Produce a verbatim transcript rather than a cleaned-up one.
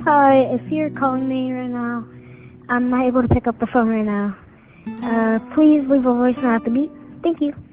Hi, if you're calling me right now, I'm not able to pick up the phone right now. Uh, please leave a voicemail at the beep. Thank you.